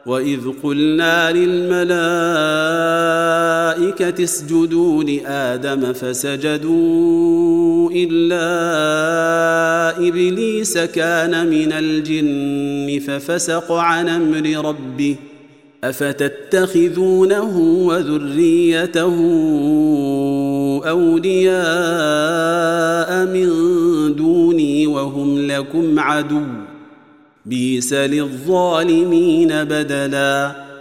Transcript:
وإذ قلنا للملائكة اسجدوا لآدم فسجدوا إلا إبليس كان من الجن ففسق عن أمر ربه أفتتخذونه وذريته أولياء من دوني وهم لكم عدو بئس للظالمين بدلا